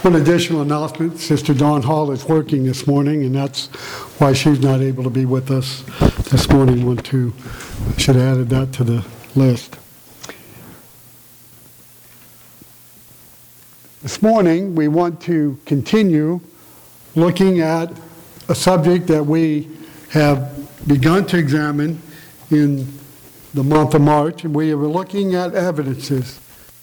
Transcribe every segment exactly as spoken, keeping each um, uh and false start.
One additional announcement, Sister Dawn Hall is working this morning, and that's why she's not able to be with us this morning. Want to, should have added that to the list. This morning, we want to continue looking at a subject that we have begun to examine in the month of March, and we are looking at evidences.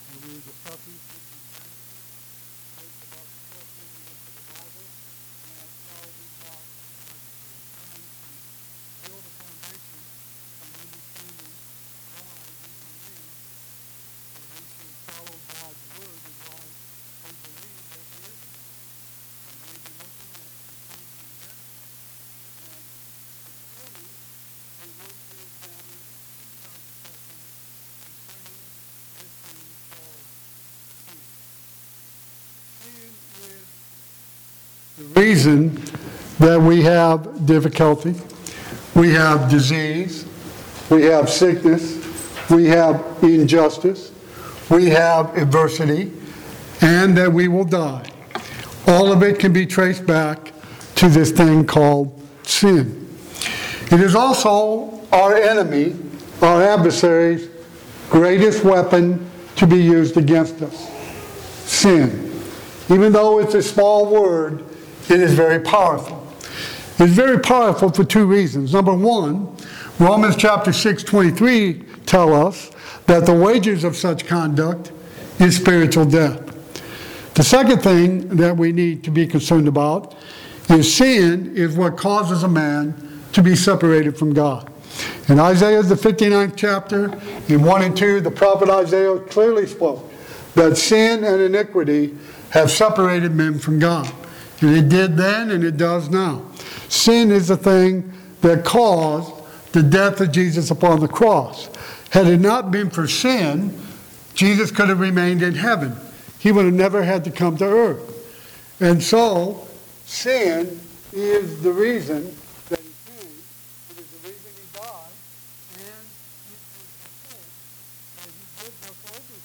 The reason that we have difficulty, we have disease, we have sickness, we have injustice, we have adversity, and that we will die. All of it can be traced back to this thing called sin. It is also our enemy, our adversary's greatest weapon to be used against us. Sin. Even though it's a small word, it is very powerful. It's very powerful for two reasons. Number one, Romans chapter six twenty-three tell us that the wages of such conduct is spiritual death. The second thing that we need to be concerned about is sin is what causes a man to be separated from God. In Isaiah, the fifty-ninth chapter, in one and two, the prophet Isaiah clearly spoke that sin and iniquity have separated men from God. And it did then, and it does now. Sin is the thing that caused the death of Jesus upon the cross. Had it not been for sin, Jesus could have remained in heaven. He would have never had to come to earth. And so, sin is the reason that he came. It is the reason he died. And it is the sin that he gives us over to by his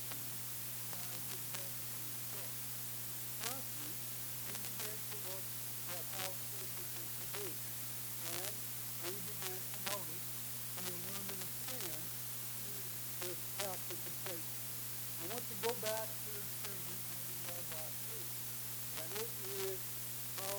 death upon the cross. Lastly, we began to look at how sin begins to be. And we began to notice the allurement of sin in this chapter completely. I want to go back to the sermon that we had last week. And it is how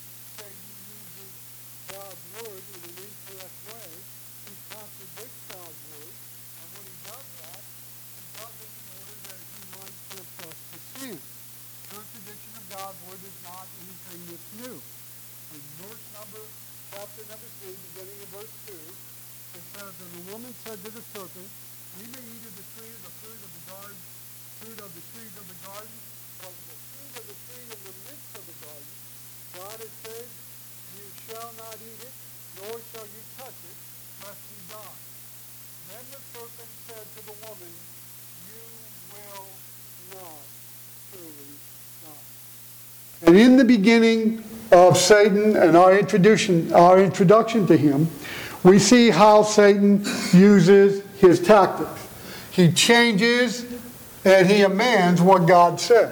Satan uses God's word in an incorrect way. He contradicts God's word. And when he does that, he does it in order that he might tempt us to sin. Contradiction of God's word is not anything that's new. In verse number, chapter number three, beginning in verse two, it says, "And the woman said to the serpent, we may eat of the tree of the fruit of the garden, fruit of the trees of the garden, but the fruit of the tree in the midst of the garden, God has said, you shall not eat it, nor shall you touch it, lest you die. Then the serpent said to the woman, you will not truly die." And in the beginning of Satan and our introduction, our introduction to him, we see how Satan uses his tactics. He changes and he amends what God said.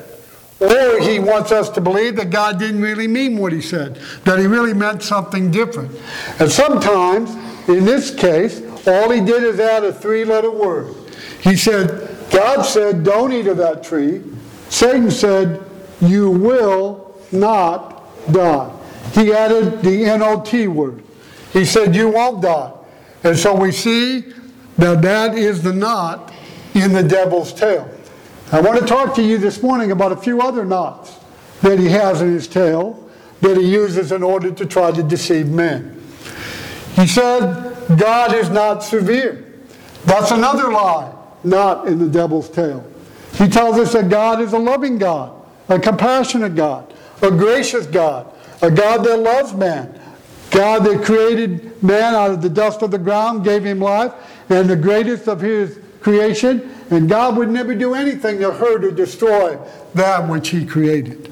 Or he wants us to believe that God didn't really mean what he said, that he really meant something different. And sometimes, in this case, all he did is add a three-letter word. He said, God said, don't eat of that tree. Satan said, you will not die. He added the N O T word. He said, you won't die. And so we see that that is the knot in the devil's tail. I want to talk to you this morning about a few other knots that he has in his tail that he uses in order to try to deceive men. He said, God is not severe. That's another lie, knot in the devil's tail. He tells us that God is a loving God, a compassionate God, a gracious God, a God that loves man, God that created man out of the dust of the ground, gave him life, and the greatest of his creation, and God would never do anything to hurt or destroy that which he created.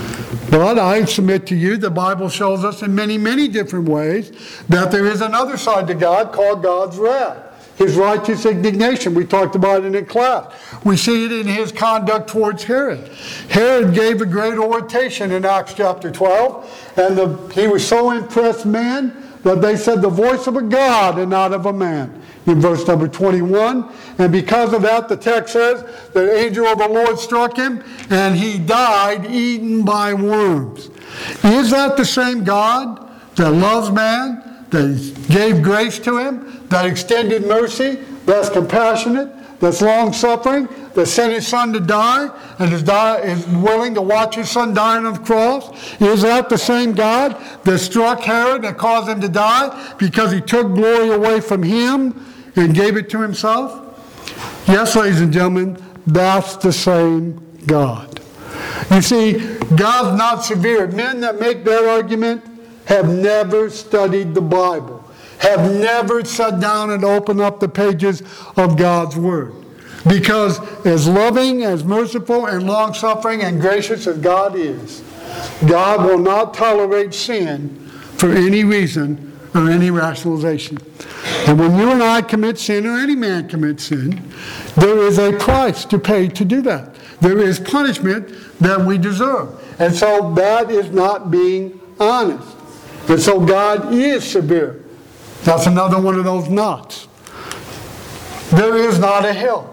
But I submit to you, the Bible shows us in many, many different ways that there is another side to God called God's wrath. his righteous indignation. We talked about it in class. We see it in his conduct towards Herod. Herod gave a great oration in Acts chapter twelve, and the, he was so impressed, men, that they said the voice of a God and not of a man. In verse number twenty-one, and because of that, the text says, the angel of the Lord struck him, and he died eaten by worms. Is that the same God that loves man, that gave grace to him, that extended mercy, that's compassionate, that's long-suffering, that sent his son to die, and is, die, is willing to watch his son die on the cross? Is that the same God that struck Herod and caused him to die because he took glory away from him and gave it to himself? Yes, ladies and gentlemen, that's the same God. You see, God's not severe. Men that make that argument have never studied the Bible, have never sat down and opened up the pages of God's Word. Because as loving, as merciful, and long-suffering, and gracious as God is, God will not tolerate sin for any reason or any rationalization. And when you and I commit sin, or any man commits sin, there is a price to pay to do that. There is punishment that we deserve. And so that is not being honest. And so God is severe. That's another one of those knots. There is not a hell.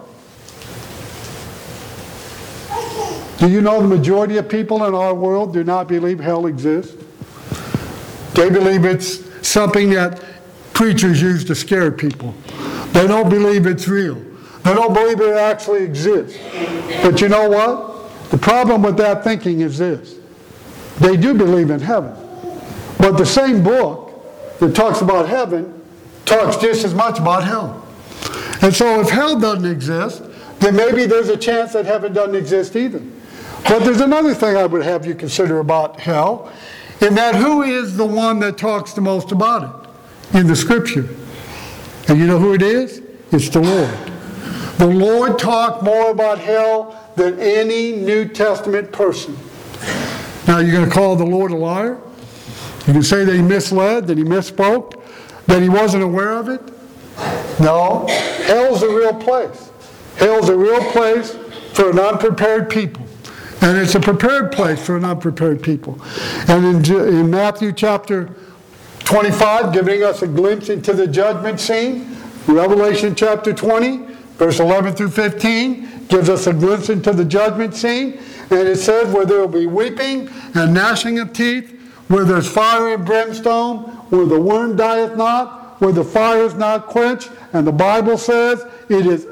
Do you know the majority of people in our world do not believe hell exists? They believe it's something that preachers use to scare people. They don't believe it's real. They don't believe it actually exists. But you know what? The problem with that thinking is this. They do believe in heaven. But the same book that talks about heaven talks just as much about hell. And so if hell doesn't exist, then maybe there's a chance that heaven doesn't exist either. But there's another thing I would have you consider about hell, in that who is the one that talks the most about it in the Scripture? And you know who it is? It's the Lord. The Lord talked more about hell than any New Testament person. Now, you're going to call the Lord a liar? You can say that he misled, that he misspoke, that he wasn't aware of it? No. Hell's a real place. Hell's a real place for an unprepared people. And it's a prepared place for an unprepared people. And in, in Matthew chapter twenty-five, giving us a glimpse into the judgment scene, Revelation chapter twenty, verse eleven through fifteen, gives us a glimpse into the judgment scene. And it says, where there will be weeping and gnashing of teeth, where there's fire and brimstone, where the worm dieth not, where the fire is not quenched. And the Bible says it is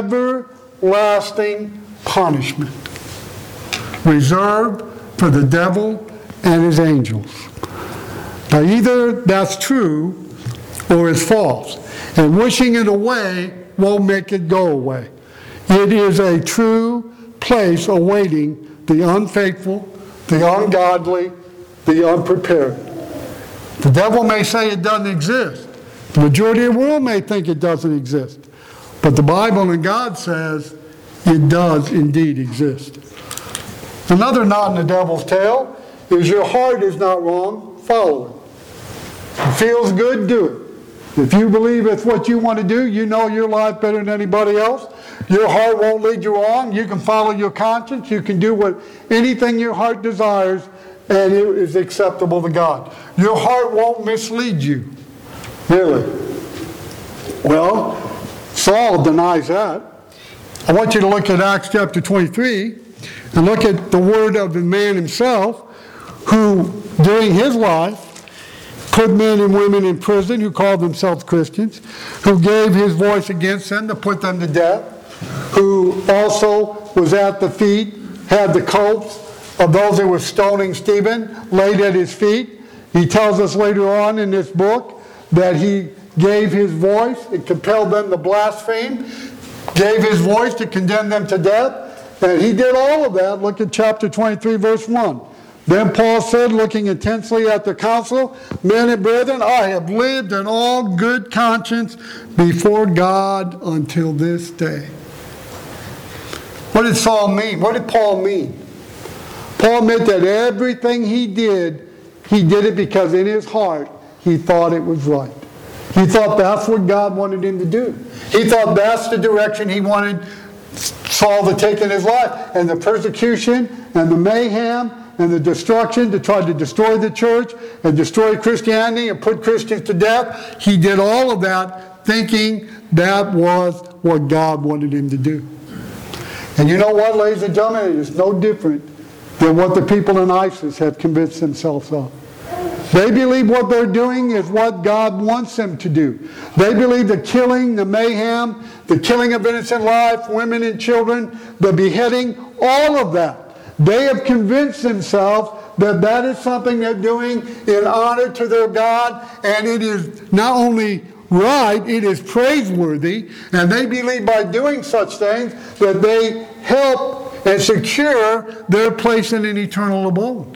everlasting punishment, reserved for the devil and his angels. Now, either that's true or it's false. And wishing it away won't make it go away. It is a true place awaiting the unfaithful, the ungodly, the unprepared. The devil may say it doesn't exist. The majority of the world may think it doesn't exist. But the Bible and God says it does indeed exist. Another knot in the devil's tail is your heart is not wrong, follow it. If it feels good, do it. If you believe it's what you want to do, you know your life better than anybody else. Your heart won't lead you wrong. You can follow your conscience. You can do what anything your heart desires, and it is acceptable to God. Your heart won't mislead you. Really. Well, Saul denies that. I want you to look at Acts chapter twenty-three and look at the word of the man himself who, during his life, put men and women in prison who called themselves Christians, who gave his voice against them to put them to death, who also was at the feet, had the coats of those that were stoning Stephen laid at his feet. He tells us later on in this book that he gave his voice, it compelled them to blaspheme, gave his voice to condemn them to death, and he did all of that. Look at chapter twenty-three, verse one. Then Paul said, looking intensely at the council, men and brethren, I have lived in all good conscience before God until this day. What did Saul mean? What did Paul mean? Paul meant that everything he did, he did it because in his heart he thought it was right. He thought that's what God wanted him to do. He thought that's the direction he wanted Saul to take in his life. And the persecution and the mayhem and the destruction to try to destroy the church and destroy Christianity and put Christians to death, he did all of that thinking that was what God wanted him to do. And you know what, ladies and gentlemen? It is no different than what the people in ISIS have convinced themselves of. They believe what they're doing is what God wants them to do. They believe the killing, the mayhem, the killing of innocent life, women and children, the beheading, all of that. They have convinced themselves that that is something they're doing in honor to their God, and it is not only right, it is praiseworthy, and they believe by doing such things that they help and secure their place in an eternal abode.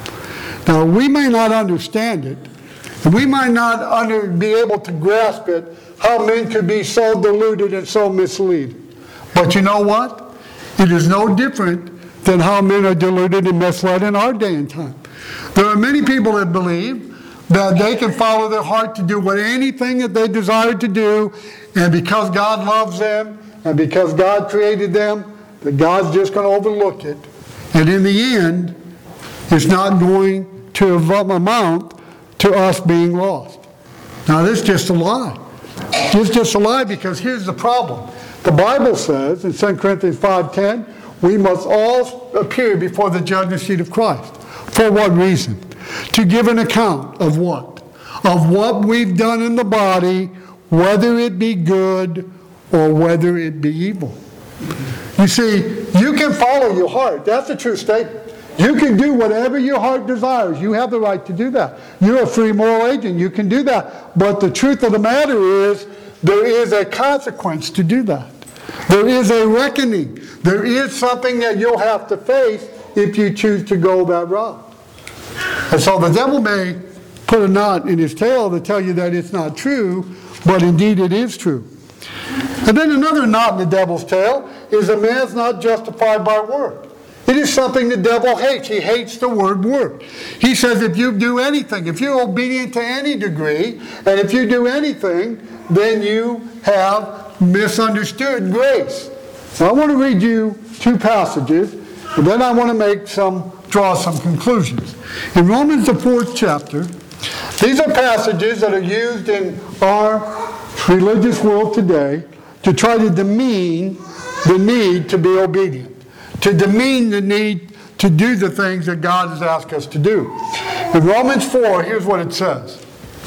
Now, we may not understand it, and we might not under, be able to grasp it, how men could be so deluded and so misleading. But you know what? It is no different than how men are deluded and misled in our day and time. There are many people that believe that they can follow their heart to do what anything that they desire to do, and because God loves them, and because God created them, that God's just going to overlook it. And in the end, it's not going to amount to us being lost. Now, this is just a lie. It's just a lie because here's the problem. The Bible says in Second Corinthians five ten, we must all appear before the judgment seat of Christ. For what reason? To give an account of what? Of what we've done in the body, whether it be good or whether it be evil. You see, you can follow your heart. That's a true statement. You can do whatever your heart desires. You have the right to do that. You're a free moral agent. You can do that. But the truth of the matter is, there is a consequence to do that. There is a reckoning. There is something that you'll have to face if you choose to go that route. And so the devil may put a knot in his tail to tell you that it's not true, but indeed it is true. And then another knot in the devil's tail is a man's not justified by work. It is something the devil hates. He hates the word work. He says if you do anything, if you're obedient to any degree, and if you do anything, then you have misunderstood grace. Now I want to read you two passages, and then I want to make some, draw some conclusions. In Romans, the fourth chapter, these are passages that are used in our religious world today to try to demean the need to be obedient, to demean the need to do the things that God has asked us to do. In Romans four, here's what it says.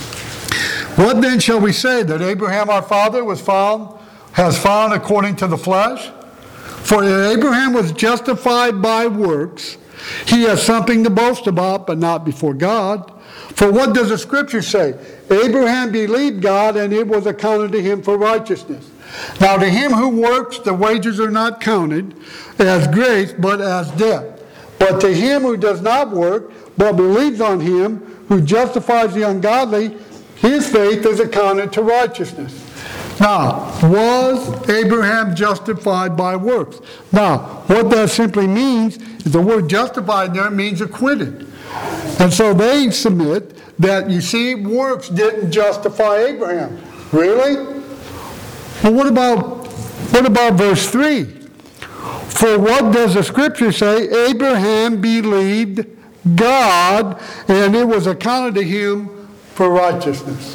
What then shall we say? That Abraham our father was found, has found according to the flesh? For if Abraham was justified by works, he has something to boast about, but not before God. For what does the Scripture say? Abraham believed God, and it was accounted to him for righteousness. Now to him who works, the wages are not counted as grace, but as debt. But to him who does not work, but believes on him who justifies the ungodly, his faith is accounted to righteousness. Now, was Abraham justified by works? Now, what that simply means is the word justified there means acquitted. And so they submit that, you see, works didn't justify Abraham. Really? Well, what about, what about verse three? For what does the Scripture say? Abraham believed God, and it was accounted to him for righteousness.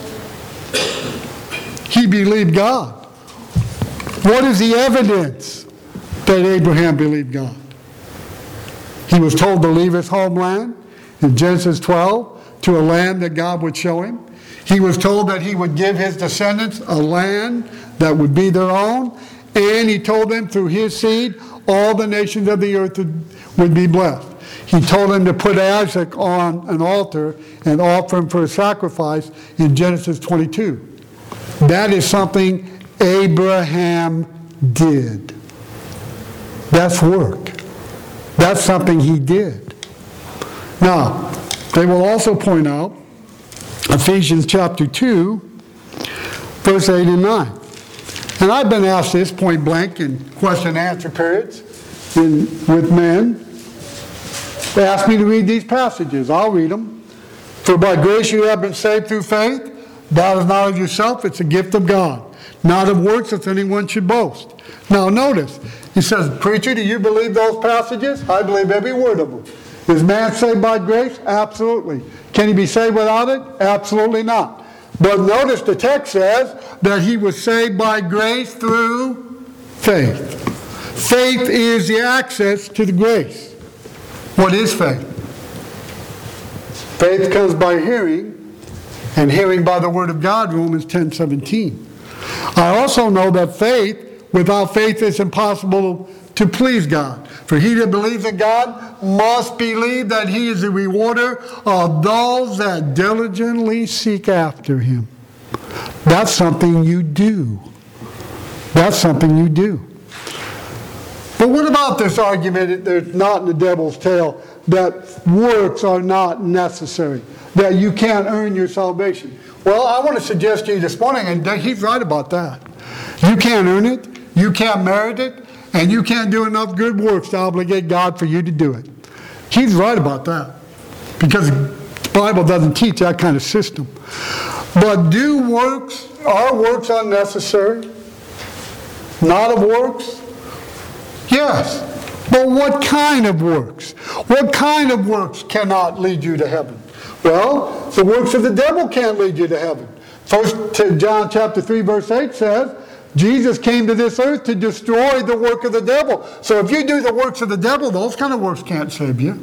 He believed God. What is the evidence that Abraham believed God? He was told to leave his homeland in Genesis twelve to a land that God would show him. He was told that he would give his descendants a land that would be their own. And he told them through his seed, all the nations of the earth would be blessed. He told them to put Isaac on an altar and offer him for a sacrifice in Genesis twenty-two. That is something Abraham did. That's work. That's something he did. Now, they will also point out Ephesians chapter two, verse eight and nine. And I've been asked this point blank in question and answer periods in, with men. They ask me to read these passages. I'll read them. For by grace you have been saved through faith. That is not of yourself, it's a gift of God. Not of works that anyone should boast. Now notice, he says, preacher, do you believe those passages? I believe every word of them. Is man saved by grace? Absolutely. Can he be saved without it? Absolutely not. But notice the text says that he was saved by grace through faith. Faith is the access to the grace. What is faith? Faith comes by hearing, and hearing by the word of God, Romans ten seventeen. I also know that faith, without faith it's impossible to please God. For he that believes in God must believe that he is the rewarder of those that diligently seek after him. That's something you do. That's something you do. But what about this argument that's not in the devil's tail, that works are not necessary, that you can't earn your salvation? Well, I want to suggest to you this morning, and he's right about that. You can't earn it, you can't merit it, and you can't do enough good works to obligate God for you to do it. He's right about that, because the Bible doesn't teach that kind of system. But do works, are works unnecessary? Not of works? Yes. But what kind of works? What kind of works cannot lead you to heaven? Well, the works of the devil can't lead you to heaven. First John chapter three verse eight says, Jesus came to this earth to destroy the work of the devil. So if you do the works of the devil, those kind of works can't save you.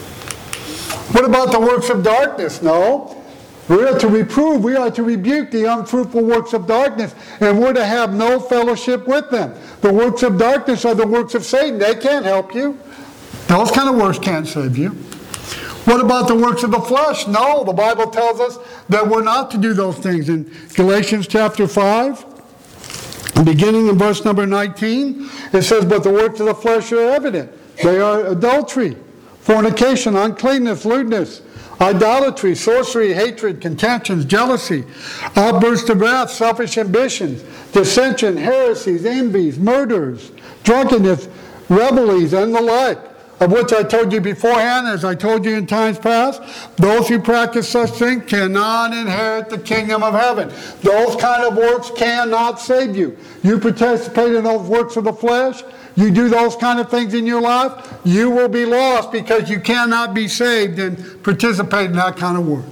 What about the works of darkness? No. We are to reprove, we are to rebuke the unfruitful works of darkness, and we're to have no fellowship with them. The works of darkness are the works of Satan. They can't help you. Those kind of works can't save you. What about the works of the flesh? No, the Bible tells us that we're not to do those things. In Galatians chapter five, beginning in verse number nineteen, it says, but the works of the flesh are evident. They are adultery, fornication, uncleanness, lewdness, idolatry, sorcery, hatred, contentions, jealousy, outbursts of wrath, selfish ambitions, dissension, heresies, envies, murders, drunkenness, revelries, and the like, of which I told you beforehand, as I told you in times past, those who practice such things cannot inherit the kingdom of heaven. Those kind of works cannot save you. You participate in those works of the flesh, you do those kind of things in your life, you will be lost, because you cannot be saved and participate in that kind of work.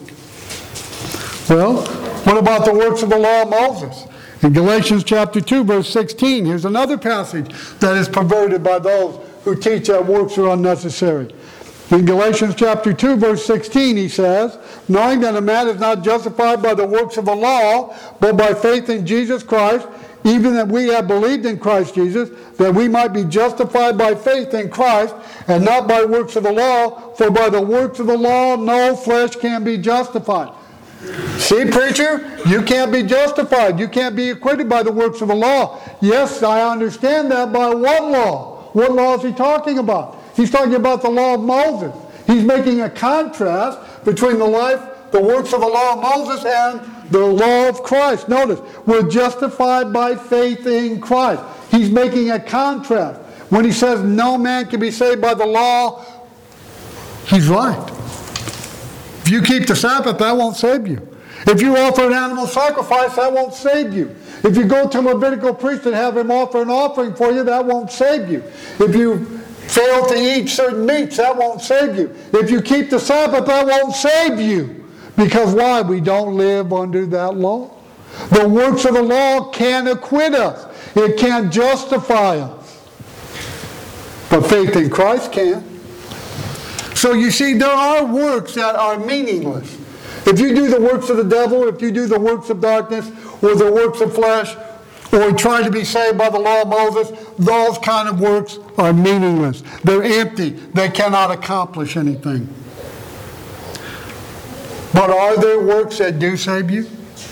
Well, what about the works of the law of Moses? In Galatians chapter two, verse sixteen, here's another passage that is perverted by those who teach that works are unnecessary. In Galatians chapter two, verse sixteen, he says, knowing that a man is not justified by the works of the law, but by faith in Jesus Christ, even that we have believed in Christ Jesus, that we might be justified by faith in Christ, and not by works of the law, for by the works of the law no flesh can be justified. See, preacher, you can't be justified. You can't be acquitted by the works of the law. Yes, I understand that. By what law? What law is he talking about? He's talking about the law of Moses. He's making a contrast between the life, the works of the law of Moses and the law of Christ. Notice, we're justified by faith in Christ. He's making a contrast. When he says no man can be saved by the law, he's right. If you keep the Sabbath, that won't save you. If you offer an animal sacrifice, that won't save you. If you go to a Levitical priest and have him offer an offering for you, that won't save you. If you fail to eat certain meats, that won't save you. If you keep the Sabbath, that won't save you. Because why? We don't live under that law. The works of the law can't acquit us. It can't justify us. But faith in Christ can. So you see, there are works that are meaningless. If you do the works of the devil, if you do the works of darkness, or the works of flesh, or try to be saved by the law of Moses, those kind of works are meaningless. They're empty. They cannot accomplish anything. But are there works that do save you?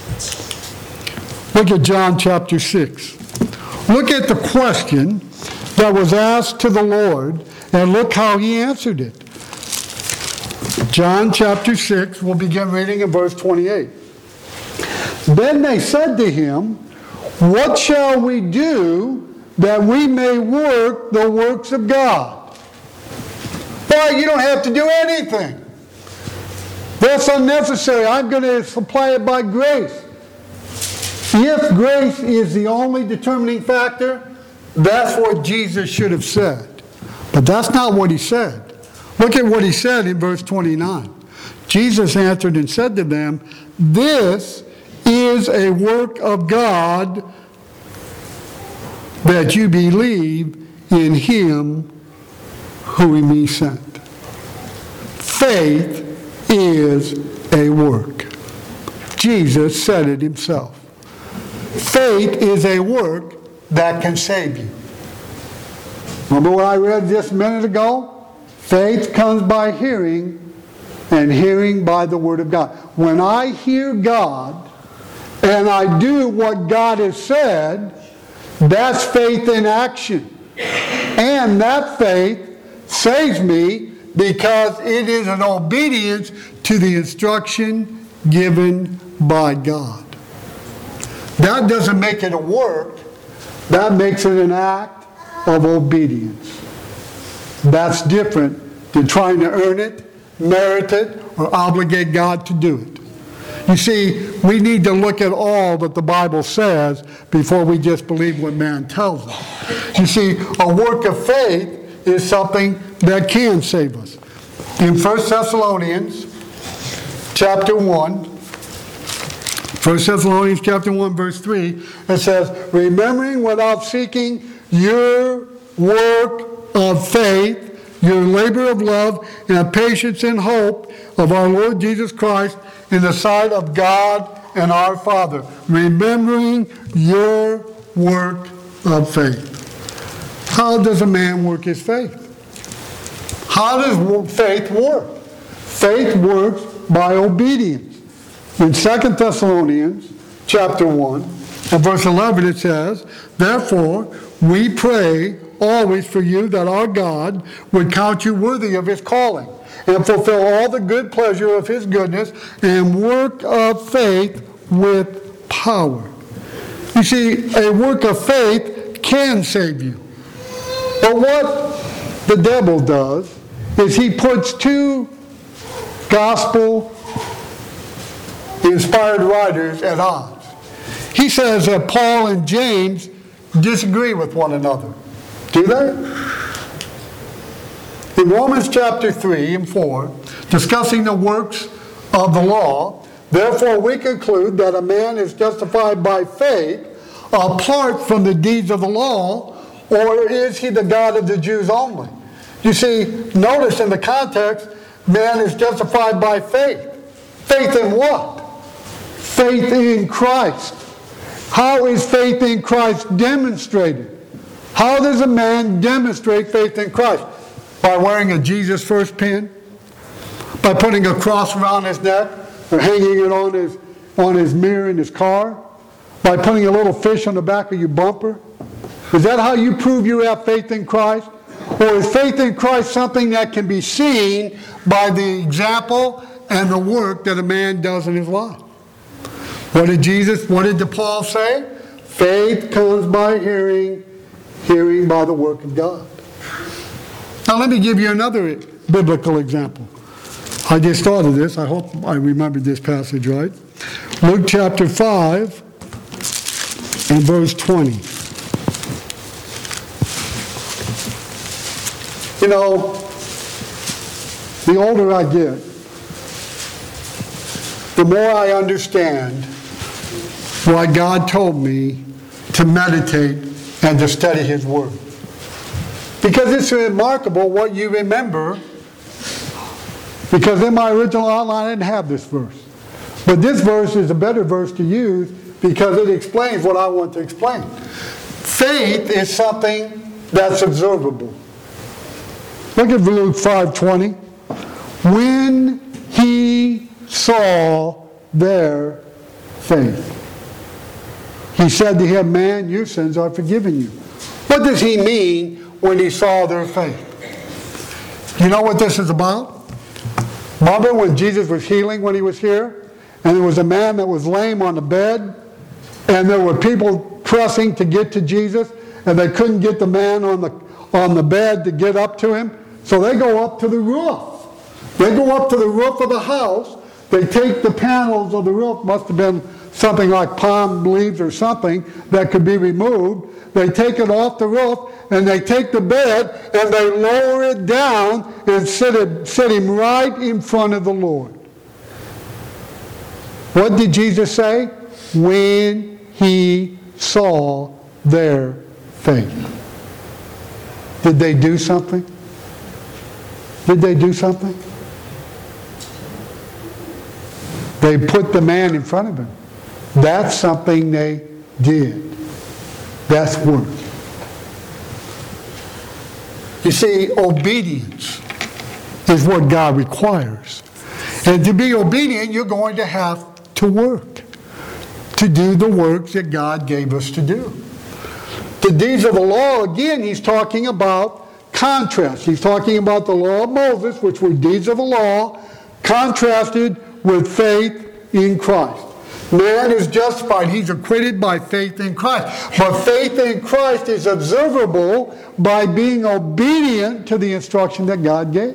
Look at John chapter six. Look at the question that was asked to the Lord, and look how he answered it. John chapter six, we'll begin reading in verse twenty-eight. Then they said to him, what shall we do that we may work the works of God? Boy, you don't have to do anything. That's unnecessary. I'm going to supply it by grace. If grace is the only determining factor, that's what Jesus should have said. But that's not what he said. Look at what he said in verse twenty-nine. Jesus answered and said to them, "This is a work of God, that you believe in him whom he sent." Faith is a work. Jesus said it himself. Faith is a work that can save you. Remember what I read just a minute ago? Faith comes by hearing, and hearing by the Word of God. When I hear God, and I do what God has said, that's faith in action. And that faith saves me because it is an obedience to the instruction given by God. That doesn't make it a work. That makes it an act of obedience. That's different than trying to earn it, merit it, or obligate God to do it. You see, we need to look at all that the Bible says before we just believe what man tells us. You see, a work of faith is something that can save us. In First Thessalonians chapter one, First Thessalonians chapter one, verse three, it says, "Remembering without seeking your work of faith, your labor of love, and patience and hope of our Lord Jesus Christ in the sight of God and our Father." Remembering your work of faith. How does a man work his faith? How does faith work? Faith works by obedience. In Second Thessalonians chapter one, and verse eleven, it says, "Therefore we pray always for you, that our God would count you worthy of his calling, and fulfill all the good pleasure of his goodness, and work of faith with power." You see, a work of faith can save you. But what the devil does is he puts two gospel inspired writers at odds. He says that Paul and James disagree with one another. Do they? In Romans chapter three and four, discussing the works of the law, "Therefore we conclude that a man is justified by faith apart from the deeds of the law, or is he the God of the Jews only?" You see, notice in the context, man is justified by faith. Faith in what? Faith in Christ. How is faith in Christ demonstrated? How does a man demonstrate faith in Christ? By wearing a Jesus First pin? By putting a cross around his neck? Or hanging it on his, on his mirror in his car? By putting a little fish on the back of your bumper? Is that how you prove you have faith in Christ? Or is faith in Christ something that can be seen by the example and the work that a man does in his life? What did Jesus, what did Paul say? Faith comes by hearing, hearing by the work of God. Now let me give you another biblical example. I just thought of this. I hope I remembered this passage right. Luke chapter five and verse twenty. You know, the older I get, the more I understand why God told me to meditate and to study His Word. Because it's remarkable what you remember, because in my original outline I didn't have this verse. But this verse is a better verse to use because it explains what I want to explain. Faith is something that's observable. Look at Luke five twenty. When he saw their faith, he said to him, "Man, your sins are forgiven you." What does he mean when he saw their faith? You know what this is about? Remember when Jesus was healing when he was here? And there was a man that was lame on the bed, and there were people pressing to get to Jesus, and they couldn't get the man on the, on the bed to get up to him. So they go up to the roof. They go up to the roof of the house. They take the panels of the roof, must have been something like palm leaves or something that could be removed. They take it off the roof, and they take the bed, and they lower it down and sit, it, sit him right in front of the Lord. What did Jesus say? When he saw their faith. Did they do something? Did they do something? They put the man in front of him. That's something they did. That's work. You see, obedience is what God requires. And to be obedient, you're going to have to work. To do the works that God gave us to do. The deeds of the law, again, he's talking about contrast. He's talking about the law of Moses, which were deeds of the law, contrasted with faith in Christ. Man is justified. He's acquitted by faith in Christ. But faith in Christ is observable by being obedient to the instruction that God gave.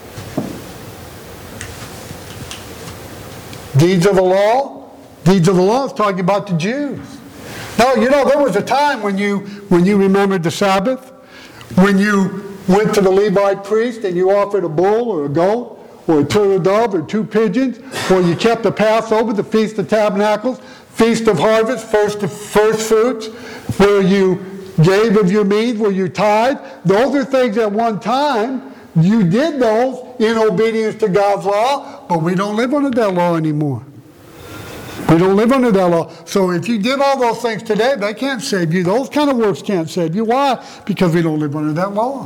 Deeds of the law. Deeds of the law is talking about the Jews. Now, you know, there was a time when you, when you remembered the Sabbath, when you went to the Levite priest and you offered a bull or a goat, or a turtle dove, or two pigeons, or you kept the Passover, the Feast of Tabernacles, Feast of Harvest, first first fruits, where you gave of your means, where you tithed. Those are things at one time, you did those in obedience to God's law, but we don't live under that law anymore. We don't live under that law. So if you did all those things today, they can't save you. Those kind of works can't save you. Why? Because we don't live under that law.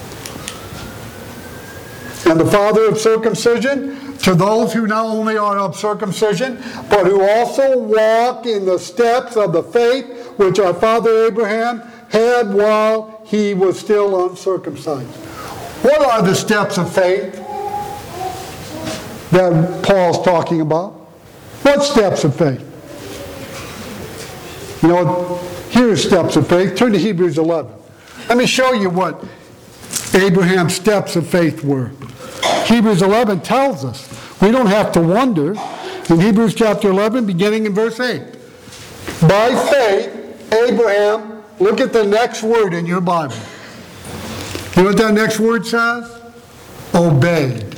And the father of circumcision, to those who not only are of circumcision, but who also walk in the steps of the faith which our father Abraham had while he was still uncircumcised. What are the steps of faith that Paul's talking about? What steps of faith? You know, here are steps of faith. Turn to Hebrews eleven. Let me show you what Abraham's steps of faith were. Hebrews eleven tells us. We don't have to wonder. In Hebrews chapter eleven, beginning in verse eight. By faith, Abraham, look at the next word in your Bible. You know what that next word says? Obeyed.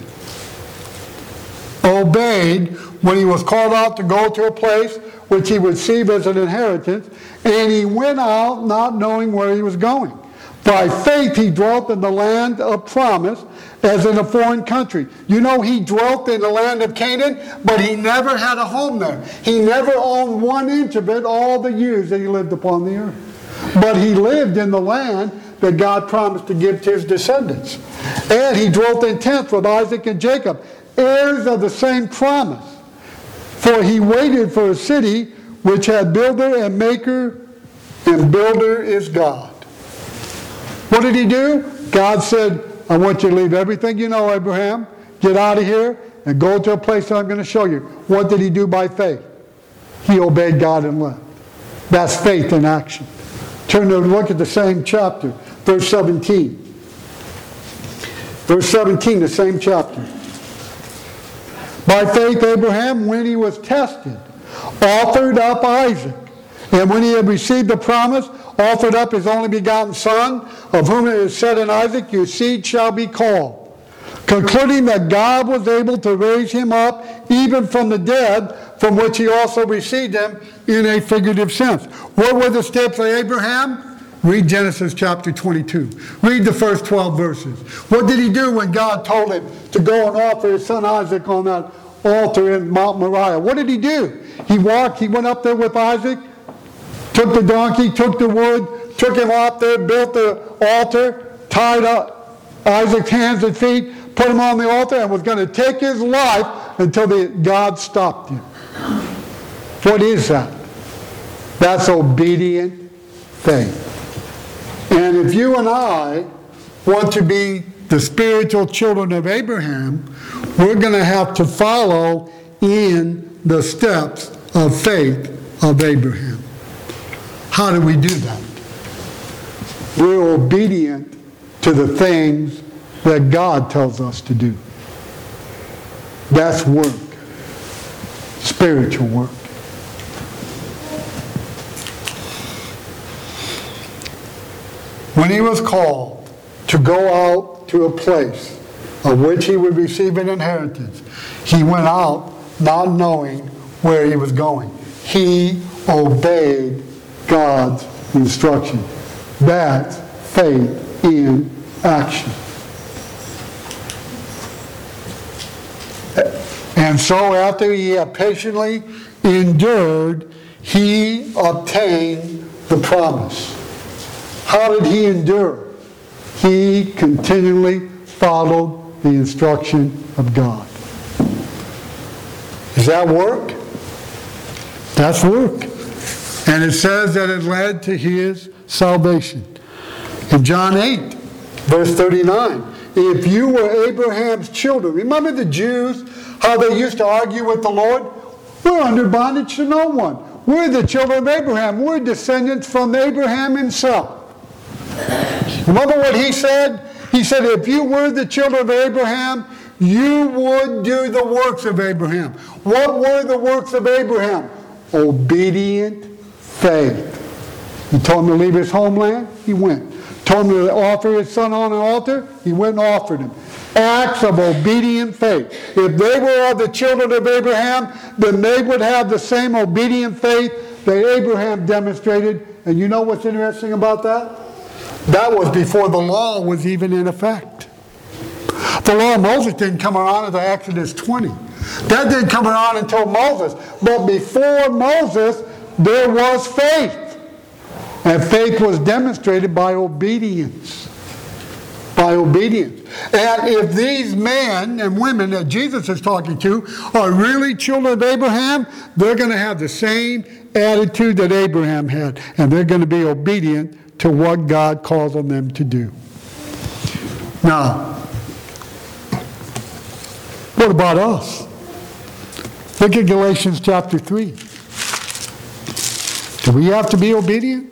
Obeyed when he was called out to go to a place which he would receive as an inheritance, and he went out not knowing where he was going. By faith he dwelt in the land of promise, as in a foreign country. You know, he dwelt in the land of Canaan, but he never had a home there. He never owned one inch of it all the years that he lived upon the earth. But he lived in the land that God promised to give to his descendants. And he dwelt in tents with Isaac and Jacob, heirs of the same promise. For he waited for a city which had builder and maker, and builder is God. What did he do? God said, I want you to leave everything you know, Abraham. Get out of here and go to a place that I'm going to show you. What did he do by faith? He obeyed God and left. That's faith in action. Turn to look at the same chapter, verse seventeen. Verse seventeen, the same chapter. By faith, Abraham, when he was tested, offered up Isaac. And when he had received the promise, offered up his only begotten son, of whom it is said in Isaac, your seed shall be called. Concluding that God was able to raise him up even from the dead, from which he also received him in a figurative sense. What were the steps of Abraham? Read Genesis chapter twenty-two. Read the first twelve verses. What did he do when God told him to go and offer his son Isaac on that altar in Mount Moriah? What did he do? He walked, he went up there with Isaac, took the donkey, took the wood, took him up there, built the altar, tied up Isaac's hands and feet, put him on the altar, and was going to take his life until the, God stopped him. What is that? That's obedient faith. And if you and I want to be the spiritual children of Abraham, we're going to have to follow in the steps of faith of Abraham. How do we do that? We're obedient to the things that God tells us to do. That's work. Spiritual work. when he was called to go out to a place of which he would receive an inheritance, he went out not knowing where he was going. He obeyed God's instruction. That's faith in action. And so after he had patiently endured, he obtained the promise. How did he endure? He continually followed the instruction of God. Is that work? That's work. And it says that it led to his salvation. In John eight, verse thirty-nine, if you were Abraham's children, remember the Jews, how they used to argue with the Lord? We're under bondage to no one. We're the children of Abraham. We're descendants from Abraham himself. Remember what he said? He said, if you were the children of Abraham, you would do the works of Abraham. What were the works of Abraham? Obedient faith. He told him to leave his homeland, he went. Told him to offer his son on an altar, he went and offered him. Acts of obedient faith. If they were of the children of Abraham, then they would have the same obedient faith that Abraham demonstrated. And you know what's interesting about that? That was before the law was even in effect. The law of Moses didn't come around until Exodus twenty. That didn't come around until Moses. But before Moses, there was faith. And faith was demonstrated by obedience. By obedience. And if these men and women that Jesus is talking to are really children of Abraham, they're going to have the same attitude that Abraham had. And they're going to be obedient to what God calls on them to do. Now, what about us? Look at Galatians chapter three. Do we have to be obedient?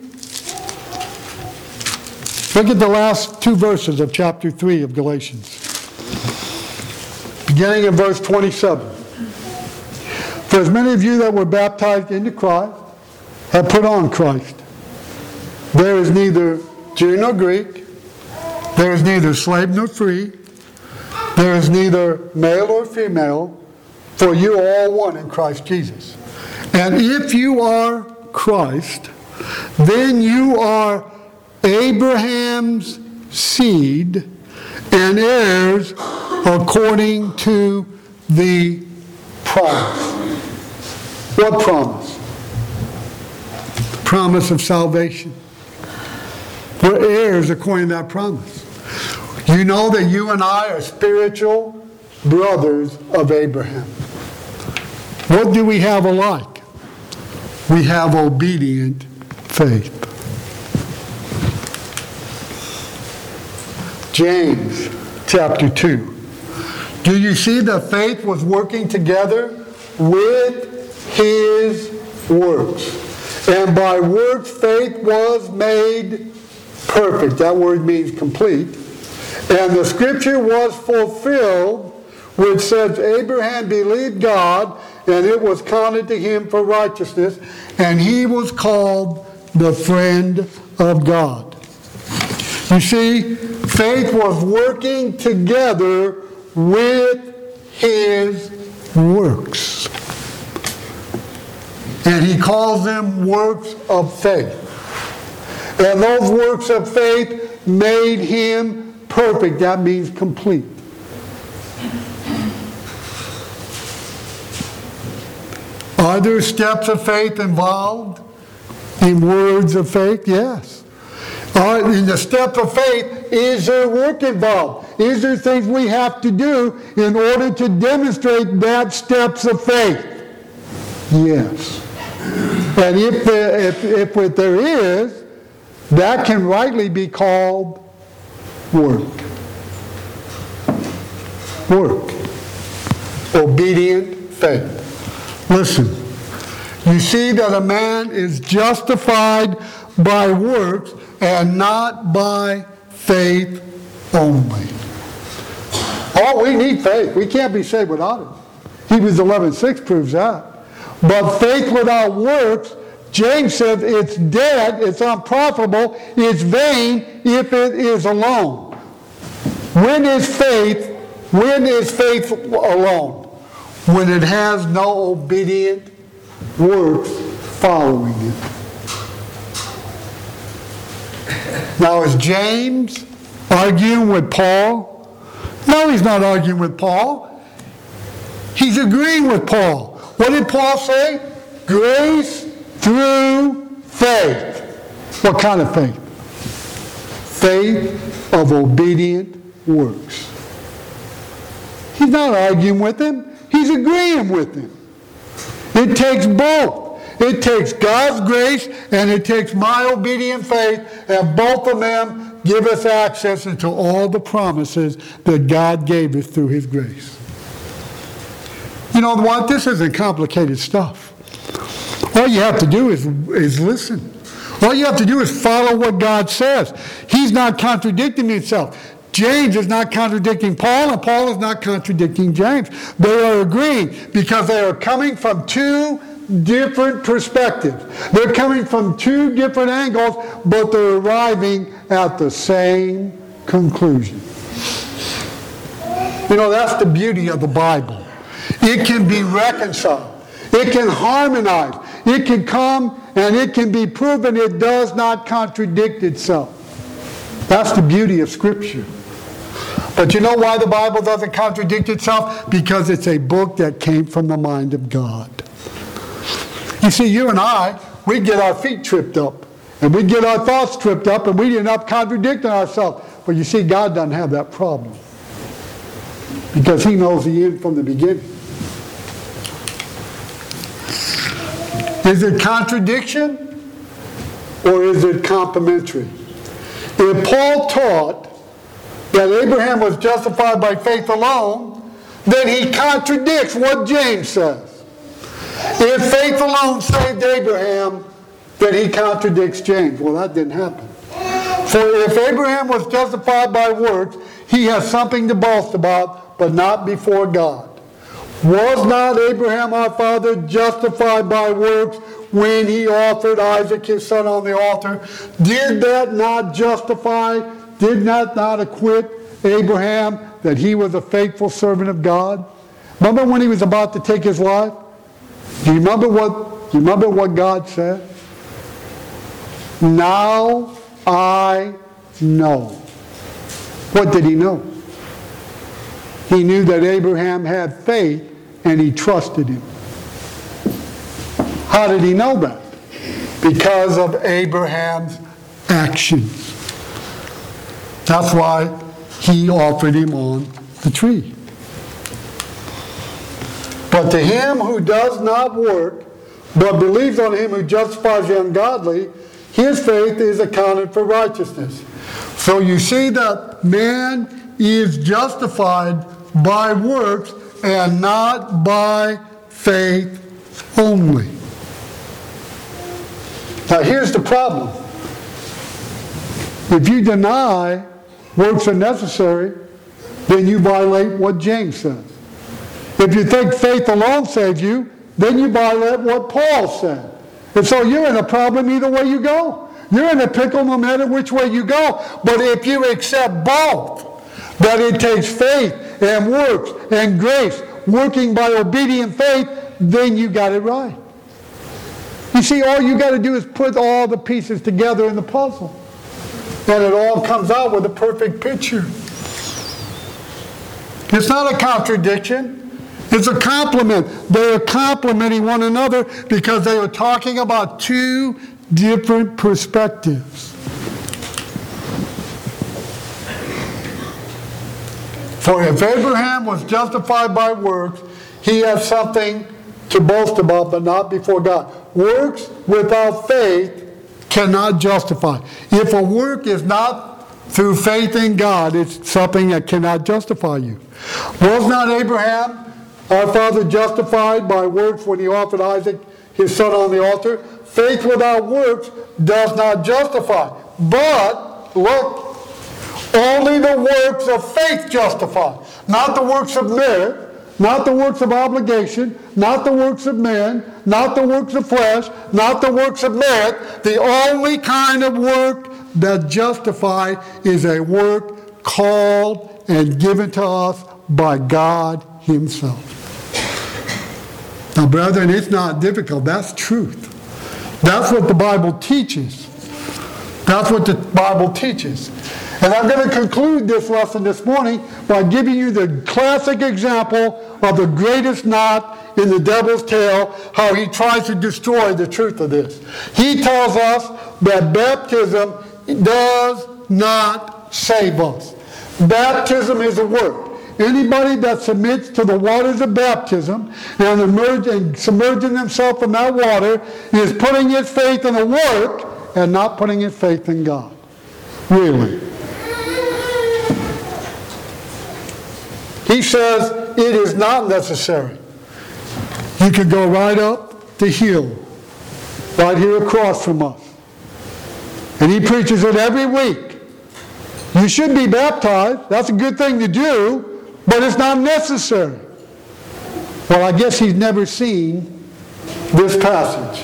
Look at the last two verses of chapter three of Galatians. Beginning in verse twenty-seven. For as many of you that were baptized into Christ have put on Christ. There is neither Jew nor Greek. There is neither slave nor free. There is neither male or female. For you are all one in Christ Jesus. And if you are Christ, then you are Abraham's seed and heirs according to the promise. What promise? Promise of salvation. We're heirs according to that promise. You know that you and I are spiritual brothers of Abraham. What do we have alike? We have obedient faith. James chapter two. Do you see that faith was working together with his works? And by works faith was made perfect. That word means complete. And the scripture was fulfilled, which says, Abraham believed God, and it was counted to him for righteousness, and he was called the friend of God. You see, faith was working together with his works. And he calls them works of faith. And those works of faith made him perfect. That means complete. Are there steps of faith involved in words of faith? Yes. Are, in the steps of faith, is there work involved? Is there things we have to do in order to demonstrate that steps of faith? Yes. And if there, if, if there is, that can rightly be called work. Work. Obedient faith. Listen, you see that a man is justified by works and not by faith only. Oh, we need faith. We can't be saved without it. Hebrews eleven six proves that. But faith without works James says it's dead, it's unprofitable, it's vain if it is alone. When is faith, when is faith alone? When it has no obedient works following it. Now, is James arguing with Paul? No, he's not arguing with Paul. He's agreeing with Paul. What did Paul say? Grace through faith. What kind of faith? Faith of obedient works. He's not arguing with him. He's agreeing with him. It takes both. It takes God's grace and it takes my obedient faith, and both of them give us access into all the promises that God gave us through His grace. You know what? This isn't complicated stuff. All you have to do is, is listen. All you have to do is follow what God says. He's not contradicting himself. James is not contradicting Paul, and Paul is not contradicting James. They are agreeing because they are coming from two different perspectives. They're coming from two different angles, but they're arriving at the same conclusion. You know, that's the beauty of the Bible. It can be reconciled. It can harmonize. It can come and it can be proven it does not contradict itself. That's the beauty of Scripture. But you know why the Bible doesn't contradict itself? Because it's a book that came from the mind of God. You see, you and I, we get our feet tripped up, and we get our thoughts tripped up, and we end up contradicting ourselves. But you see, God doesn't have that problem, because He knows the end from the beginning. Is it contradiction, or is it complementary? If Paul taught that Abraham was justified by faith alone, then he contradicts what James says. If faith alone saved Abraham, then he contradicts James. Well, that didn't happen. For if Abraham was justified by works, he has something to boast about, but not before God. Was not Abraham our father justified by works when he offered Isaac his son on the altar? Did that not justify, did that not acquit Abraham that he was a faithful servant of God? Remember when he was about to take his life? Do you remember what, do you remember what God said? Now I know. What did he know? He knew that Abraham had faith and he trusted him. How did he know that? Because of Abraham's actions. That's why he offered him on the tree. But to him who does not work, but believes on him who justifies the ungodly, his faith is accounted for righteousness. So you see that man is justified by works and not by faith only. Now here's the problem. If you deny works are necessary, then you violate what James says. If you think faith alone saves you, then you violate what Paul said. And so you're in a problem either way you go. You're in a pickle no matter which way you go. But if you accept both, that it takes faith and works and grace, working by obedient faith, then you got it right. You see, all you got to do is put all the pieces together in the puzzle. And it all comes out with a perfect picture. It's not a contradiction. It's a complement. They are complementing one another because they are talking about two different perspectives. For if Abraham was justified by works, he has something to boast about, but not before God. Works without faith cannot justify. If a work is not through faith in God, it's something that cannot justify you. Was not Abraham, our father, justified by works when he offered Isaac his son on the altar? Faith without works does not justify. But, look, only the works of faith justify. Not the works of merit, not the works of obligation, not the works of men, not the works of flesh, not the works of merit. The only kind of work that's justified is a work called and given to us by God Himself. Now, brethren, it's not difficult. That's truth. That's what the Bible teaches. That's what the Bible teaches. And I'm going to conclude this lesson this morning by giving you the classic example of the greatest knot in the devil's tail, how he tries to destroy the truth of this. He tells us that baptism does not save us. Baptism is a work. Anybody that submits to the waters of baptism and, emerge, and submerging themselves in that water is putting his faith in a work and not putting his faith in God. Really. He says it is not necessary. You could go right up the hill, right here across from us. And he preaches it every week. You should be baptized. That's a good thing to do. But it's not necessary. Well, I guess he's never seen this passage.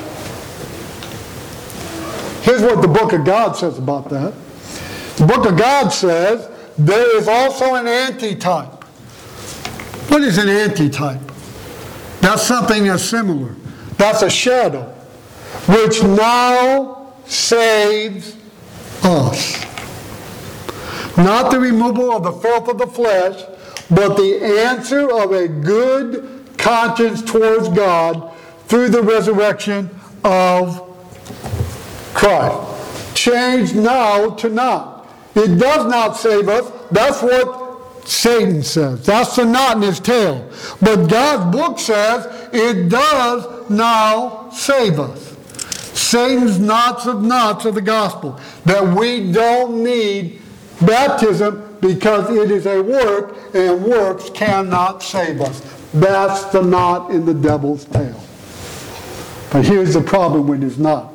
Here's what the book of God says about that. The book of God says there is also an antitype. What is an antitype? That's something that's similar. That's a shadow, which now saves us. Not the removal of the filth of the flesh, but the answer of a good conscience towards God through the resurrection of Christ. Change now to not. It does not save us. That's what Satan says. That's the knot in his tail. But God's book says it does now save us. Satan's knots of knots of the gospel. That we don't need baptism because it is a work, and works cannot save us. That's the knot in the devil's tail. But here's the problem with his knot.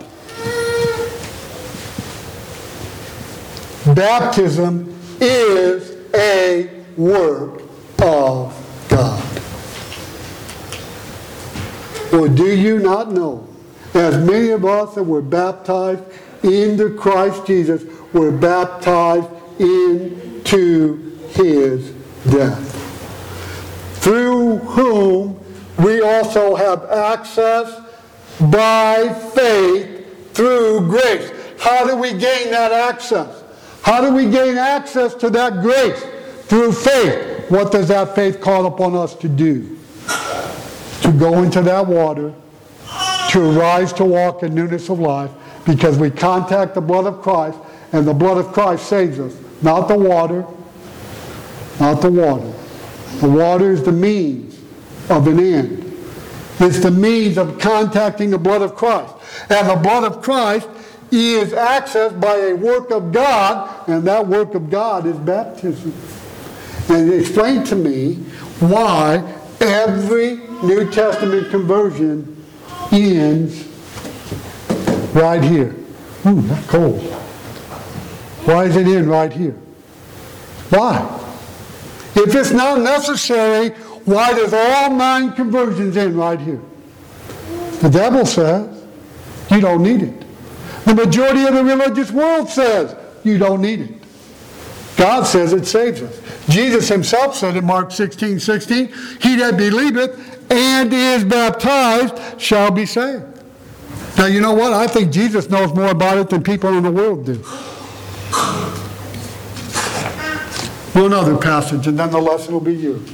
Baptism is a work of God. Or do you not know, as many of us that were baptized into Christ Jesus were baptized into His death, through whom we also have access by faith through grace. How do we gain that access? How do we gain access to that grace? Through faith. What does that faith call upon us to do? To go into that water, to arise to walk in newness of life, because we contact the blood of Christ, and the blood of Christ saves us. Not the water, not the water. The water is the means of an end. It's the means of contacting the blood of Christ. And the blood of Christ is accessed by a work of God, and that work of God is baptism. And explain to me why every New Testament conversion ends right here. Ooh, that's cold. Why is it in right here? Why? If it's not necessary, why does all nine conversions end right here? The devil says you don't need it. The majority of the religious world says you don't need it. God says it saves us. Jesus himself said in Mark sixteen sixteen, he that believeth and is baptized shall be saved. Now you know what? I think Jesus knows more about it than people in the world do. One other passage, and then the lesson will be yours.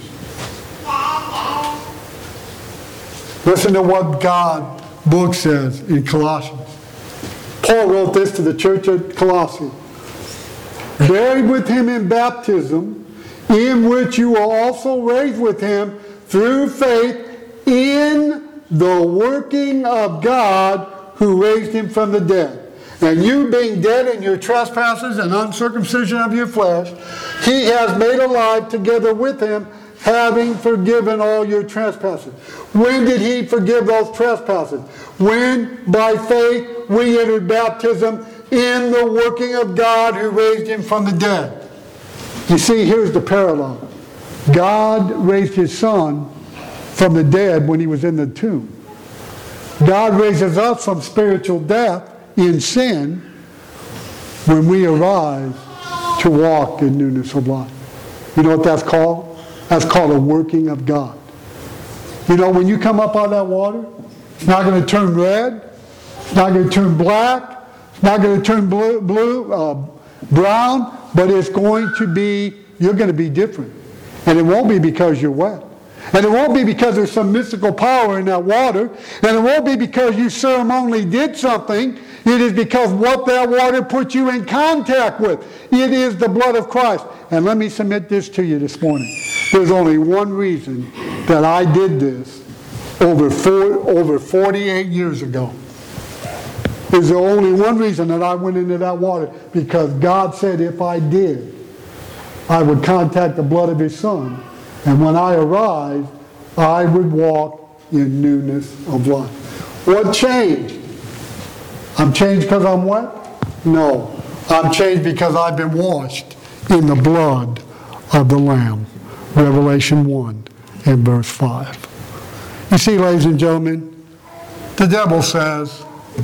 Listen to what God's book says in Colossians. Paul wrote this to the church at Colossae. Buried with him in baptism, in which you were also raised with him through faith in the working of God who raised him from the dead. And you being dead in your trespasses and uncircumcision of your flesh, he has made alive together with him, having forgiven all your trespasses. When did he forgive those trespasses? When, by faith, we entered baptism in the working of God who raised him from the dead. You see, here's the parallel. God raised his Son from the dead when he was in the tomb. God raises us from spiritual death in sin when we arise to walk in newness of life. You know what that's called? That's called a working of God. You know, when you come up out of that water, it's not going to turn red, it's not going to turn black, it's not going to turn blue, blue uh, brown, but it's going to be, you're going to be different. And it won't be because you're wet. And it won't be because there's some mystical power in that water. And it won't be because you ceremonially did something. It is because what that water put you in contact with. It is the blood of Christ. And let me submit this to you this morning. There's only one reason that I did this over, four, over forty-eight years ago. There's only one reason that I went into that water. Because God said if I did, I would contact the blood of His Son. And when I arrived, I would walk in newness of life. What changed? I'm changed because I'm wet? No. I'm changed because I've been washed in the blood of the Lamb. Revelation one and verse five. You see, ladies and gentlemen, the devil says,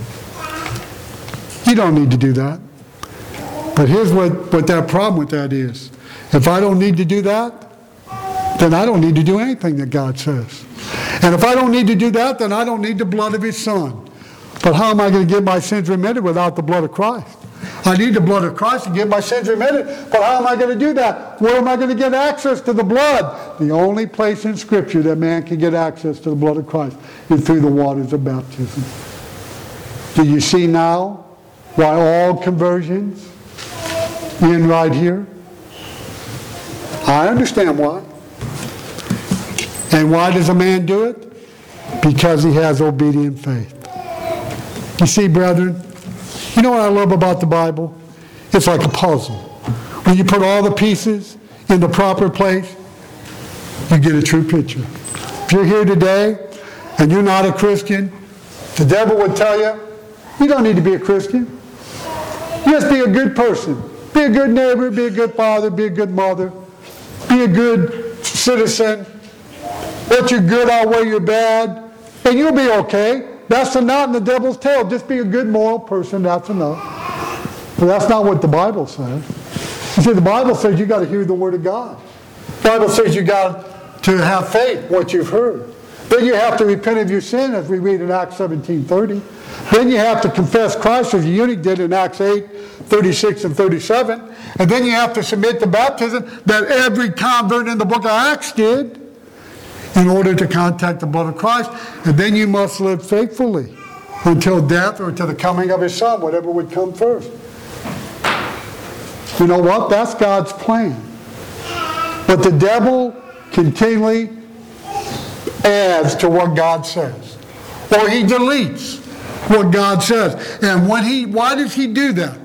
you don't need to do that. But here's what, what that problem with that is. If I don't need to do that, then I don't need to do anything that God says. And if I don't need to do that, then I don't need the blood of His Son. But how am I going to get my sins remitted without the blood of Christ? I need the blood of Christ to get my sins remitted. But how am I going to do that? Where am I going to get access to the blood? The only place in Scripture that man can get access to the blood of Christ is through the waters of baptism. Do you see now why all conversions end right here? I understand why. And why does a man do it? Because he has obedient faith. You see, brethren, you know what I love about the Bible? It's like a puzzle. When you put all the pieces in the proper place, you get a true picture. If you're here today and you're not a Christian, the devil would tell you, you don't need to be a Christian. Just be a good person. Be a good neighbor, be a good father, be a good mother, be a good citizen. Let your good outweigh your bad, and you'll be okay. That's the knot in the devil's tail. Just be a good moral person, that's enough. But that's not what the Bible says. You see, the Bible says you got to hear the Word of God. The Bible says you got to have faith, what you've heard. Then you have to repent of your sin, as we read in Acts seventeen thirty. Then you have to confess Christ, as the eunuch did in Acts eight thirty-six and thirty-seven. And then you have to submit to baptism that every convert in the book of Acts did in order to contact the blood of Christ. And then you must live faithfully until death or to the coming of His Son, whatever would come first. You know what? That's God's plan. But the devil continually adds to what God says. Or he deletes what God says. And when he, why does he do that?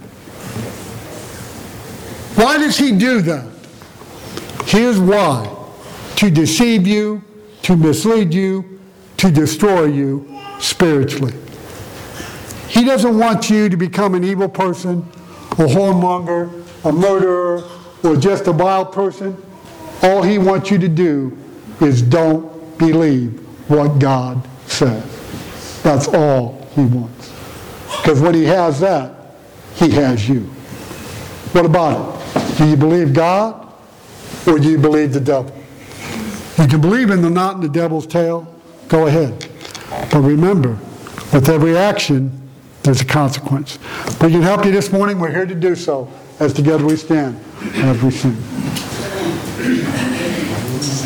Why does he do that? Here's why. To deceive you, to mislead you, to destroy you spiritually. He doesn't want you to become an evil person, a whoremonger, a murderer, or just a vile person. All he wants you to do is don't believe what God says. That's all he wants. Because when he has that, he has you. What about it? Do you believe God or do you believe the devil? You can believe in the knot in the devil's tail, go ahead. But remember, with every action, there's a consequence. We can help you this morning. We're here to do so as together we stand, as we sing.